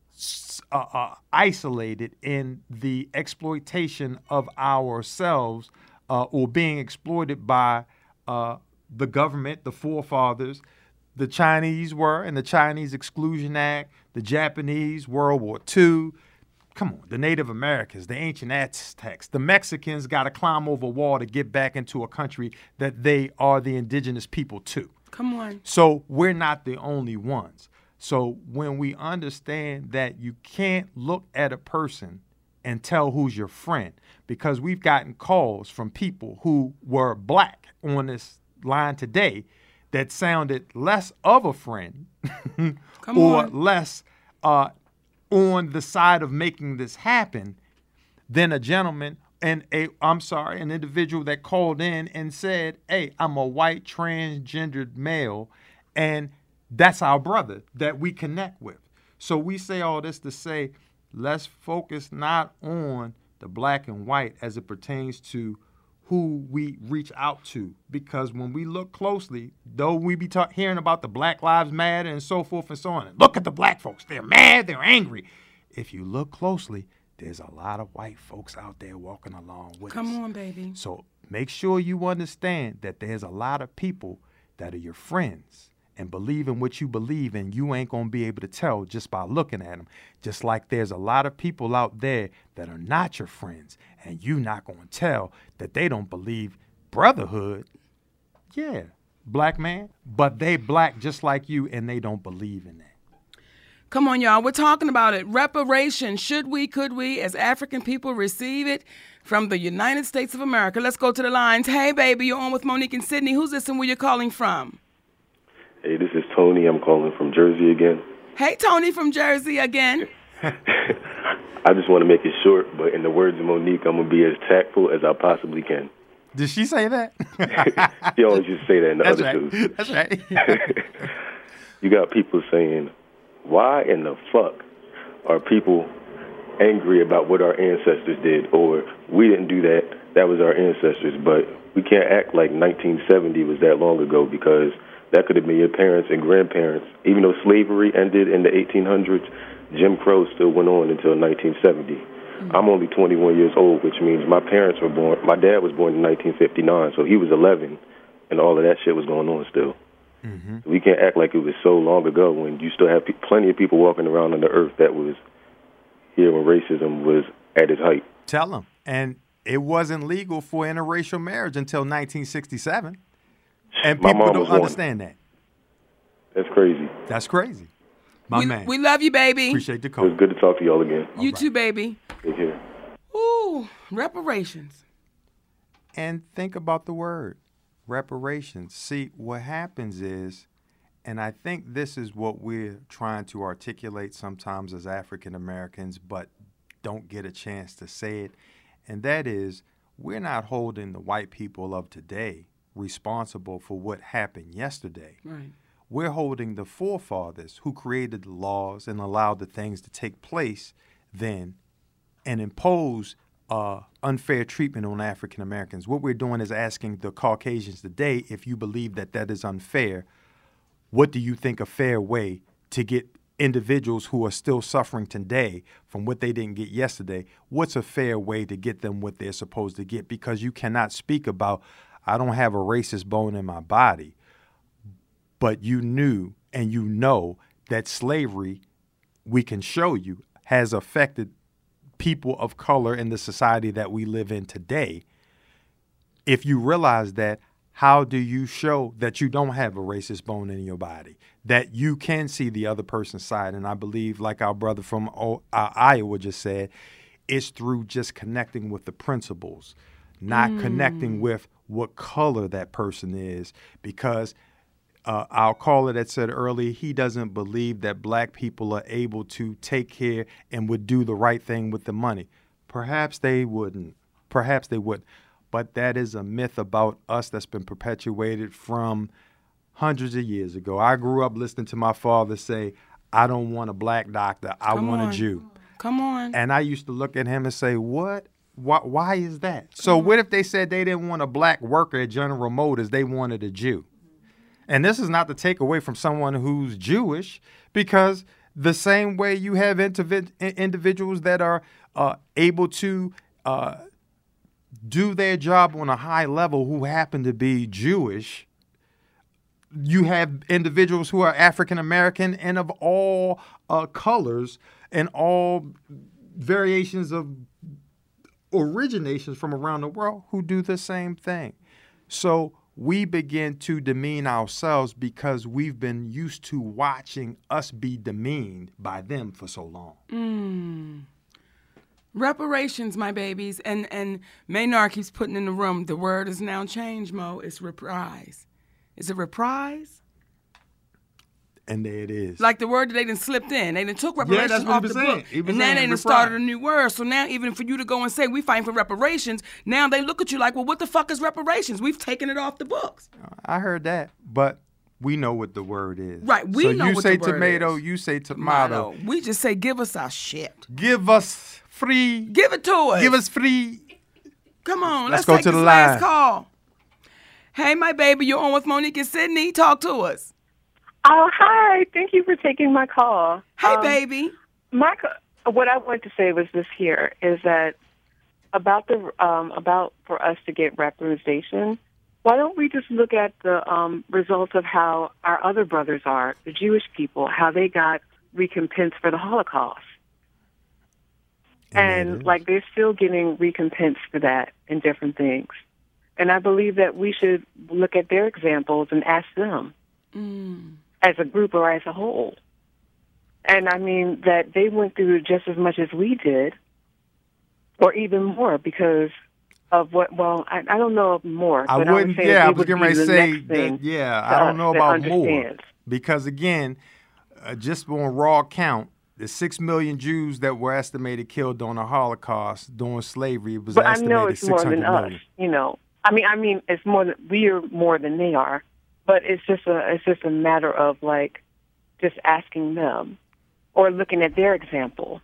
isolated in the exploitation of ourselves or being exploited by the government, the forefathers. The Chinese were in the Chinese Exclusion Act, the Japanese, World War II. Come on, the Native Americans, the ancient Aztecs, the Mexicans got to climb over a wall to get back into a country that they are the indigenous people to. Come on. So we're not the only ones. So when we understand that you can't look at a person and tell who's your friend, because we've gotten calls from people who were black on this line today that sounded less of a friend or less on the side of making this happen than a gentleman and an individual that called in and said, hey, I'm a white transgendered male, and that's our brother that we connect with. So we say all this to say, let's focus not on the black and white as it pertains to who we reach out to. Because when we look closely, though we be hearing about the Black Lives Matter and so forth and so on, and look at the black folks, they're mad, they're angry. if you look closely, there's a lot of white folks out there walking along with us. Come on, baby. So make sure you understand that there's a lot of people that are your friends and believe in what you believe in. You ain't going to be able to tell just by looking at them. Just like there's a lot of people out there that are not your friends, and you not going to tell that they don't believe brotherhood. Yeah, black man, but they black just like you, and they don't believe in that. Come on, y'all. We're talking about it. Reparations. Should we, could we, as African people, receive it from the United States of America? Let's go to the lines. Hey, baby, you're on with Monique and Sydney. Who's this and where you're calling from? Hey, this is Tony. I'm calling from Jersey again. Hey, Tony from Jersey again. I just want to make it short, but in the words of Monique, I'm going to be as tactful as I possibly can. Did she say that? She always used to say that in the That's other right. shows. That's right. You got people saying, why in the fuck are people angry about what our ancestors did? Or we didn't do that, that was our ancestors. But we can't act like 1970 was that long ago, because that could have been your parents and grandparents. Even though slavery ended in the 1800s, Jim Crow still went on until 1970. I'm only 21 years old, which means my parents were born, my dad was born in 1959, so he was 11, and all of that shit was going on still. Mm-hmm. We can't act like it was so long ago when you still have plenty of people walking around on the earth that was here when racism was at its height. Tell them. And it wasn't legal for interracial marriage until 1967. And people don't understand that. That's crazy. That's crazy. My man. We love you, baby. Appreciate the call. It was good to talk to y'all again. You too, baby. Take care. Ooh, reparations. And think about the word, reparations. See, what happens is, and I think this is what we're trying to articulate sometimes as African Americans, but don't get a chance to say it, and that is, we're not holding the white people of today responsible for what happened yesterday. Right. We're holding the forefathers who created the laws and allowed the things to take place then and impose unfair treatment on African Americans. What we're doing is asking the Caucasians today, if you believe that that is unfair, what do you think a fair way to get individuals who are still suffering today from what they didn't get yesterday, what's a fair way to get them what they're supposed to get? Because you cannot speak about, I don't have a racist bone in my body, but you knew and you know that slavery, we can show you, has affected people of color in the society that we live in today. If you realize that, how do you show that you don't have a racist bone in your body, that you can see the other person's side? And I believe, like our brother from Iowa just said, it's through just connecting with the principles, not connecting with what color that person is. Because our caller that said earlier, he doesn't believe that black people are able to take care and would do the right thing with the money. Perhaps they wouldn't. Perhaps they would. But that is a myth about us that's been perpetuated from hundreds of years ago. I grew up listening to my father say, I don't want a black doctor. I want a Jew. Come on. And I used to look at him and say, what? Why is that? So what if they said they didn't want a black worker at General Motors, they wanted a Jew? And this is not to take away from someone who's Jewish, because the same way you have individuals that are able to do their job on a high level who happen to be Jewish, you have individuals who are African American and of all colors and all variations of originations from around the world who do the same thing. So we begin to demean ourselves because we've been used to watching us be demeaned by them for so long. Reparations, my babies. And Maynard keeps putting in the room, the word is now changed, Mo. It's reprise. Is it reprise? And there it is. Like the word that they done slipped in. They done took reparations off the book. And now they done started a new word. So now even for you to go and say, we fighting for reparations, now they look at you like, well, what the fuck is reparations? We've taken it off the books. I heard that, but we know what the word is. Right, we know what the word is. So you say tomato, you say tomato. We just say, give us our shit. Give us free. Give it to us. Give us free. Come on, let's go take to the this line. Last call. Hey, my baby, you're on with Monique and Sydney. Talk to us. Oh, hi. Thank you for taking my call. Hey, baby. what I wanted to say was this here is that about for us to get representation, why don't we just look at the results of how our other brothers are, the Jewish people, how they got recompense for the Holocaust? And like they're still getting recompense for that in different things. And I believe that we should look at their examples and ask them as a group or as a whole. And I mean that they went through just as much as we did, or even more, because of what, well, I don't know of more. I but wouldn't, I was getting ready to say that, I don't know about more. Understands. Because again, just on raw count, the 6 million Jews that were estimated killed during the Holocaust, during slavery, it was but estimated I know it's more 600 than million. us, you know. I mean, it's more than we're more than they are, but it's just a matter of like just asking them or looking at their example.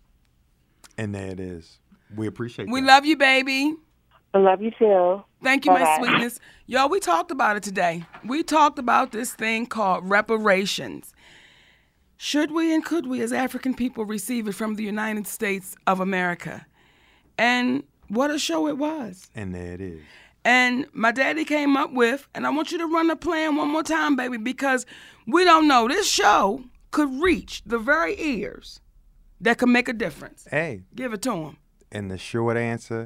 And there it is. We appreciate We that. love you, baby. I love you too. Thank you, my Bye-bye. sweetness. Y'all, we talked about it today. We talked about this thing called reparations. Should we and could we as African people receive it from the United States of America? And what a show it was. And there it is. And my daddy came up with, and I want you to run the plan one more time, baby, because we don't know. This show could reach the very ears that could make a difference. Hey. Give it to them. And the short answer,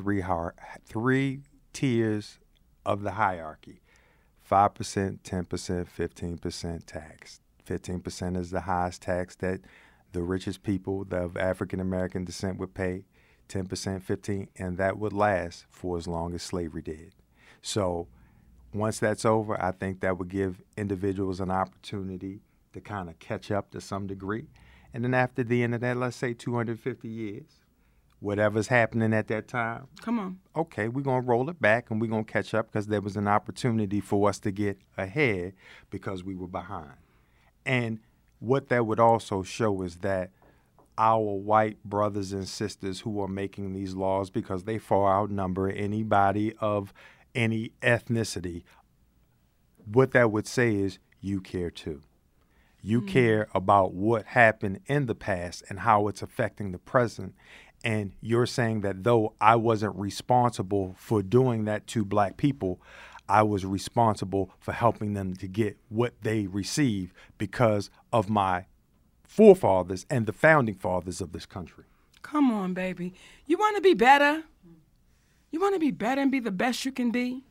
three tiers of the hierarchy. 5%, 10%, 15% tax. 15% is the highest tax that the richest people of African American descent would pay. 10%, 15%, and that would last for as long as slavery did. So once that's over, I think that would give individuals an opportunity to kind of catch up to some degree. And then after the end of that, let's say 250 years, whatever's happening at that time. Come on. Okay, we're going to roll it back and we're going to catch up because there was an opportunity for us to get ahead because we were behind. And what that would also show is that our white brothers and sisters who are making these laws, because they far outnumber anybody of any ethnicity, what that would say is you care too. You care about what happened in the past and how it's affecting the present. And you're saying that though I wasn't responsible for doing that to black people, I was responsible for helping them to get what they receive because of my forefathers and the founding fathers of this country. Come on, baby. You want to be better? You want to be better and be the best you can be?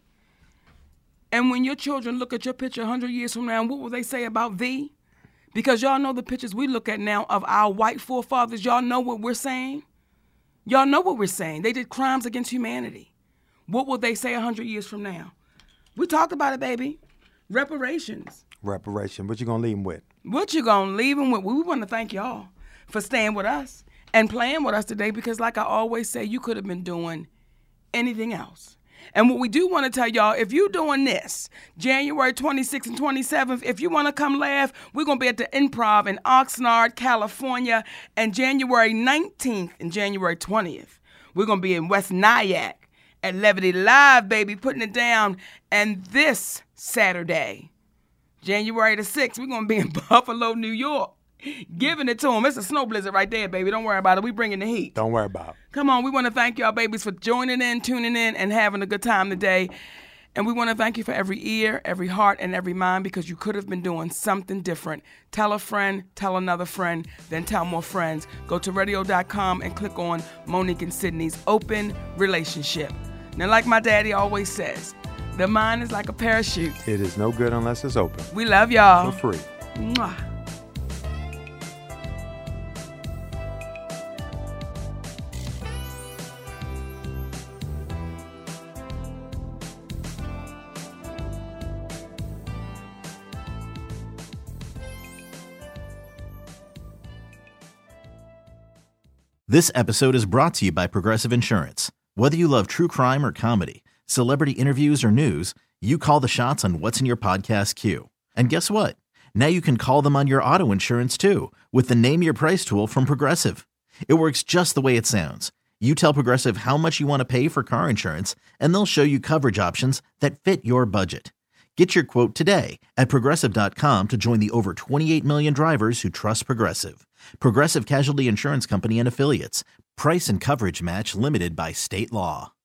And when your children look at your picture 100 years from now, what will they say about thee? Because y'all know the pictures we look at now of our white forefathers. Y'all know what we're saying? Y'all know what we're saying. They did crimes against humanity. What will they say 100 years from now? We talked about it, baby. Reparations. Reparation. What you going to leave them with? What you gonna leave them with? We want to thank y'all for staying with us and playing with us today because like I always say, you could have been doing anything else. And what we do want to tell y'all, if you're doing this, January 26th and 27th, if you want to come laugh, we're going to be at the Improv in Oxnard, California, and January 19th and January 20th. We're going to be in West Nyack at Levity Live, baby, putting it down. And this Saturday, January the 6th, we're going to be in Buffalo, New York, giving it to them. It's a snow blizzard right there, baby. Don't worry about it. We bringing the heat. Don't worry about it. Come on. We want to thank y'all, babies, for joining in, tuning in, and having a good time today. And we want to thank you for every ear, every heart, and every mind because you could have been doing something different. Tell a friend, tell another friend, then tell more friends. Go to radio.com and click on Monique and Sydney's Open Relationship. Now, like my daddy always says, the mind is like a parachute. It is no good unless it's open. We love y'all. For free. Mwah. This episode is brought to you by Progressive Insurance. Whether you love true crime or comedy, celebrity interviews or news, you call the shots on what's in your podcast queue. And guess what? Now you can call them on your auto insurance too with the Name Your Price tool from Progressive. It works just the way it sounds. You tell Progressive how much you want to pay for car insurance, and they'll show you coverage options that fit your budget. Get your quote today at Progressive.com to join the over 28 million drivers who trust Progressive. Progressive Casualty Insurance Company and Affiliates. Price and coverage match limited by state law.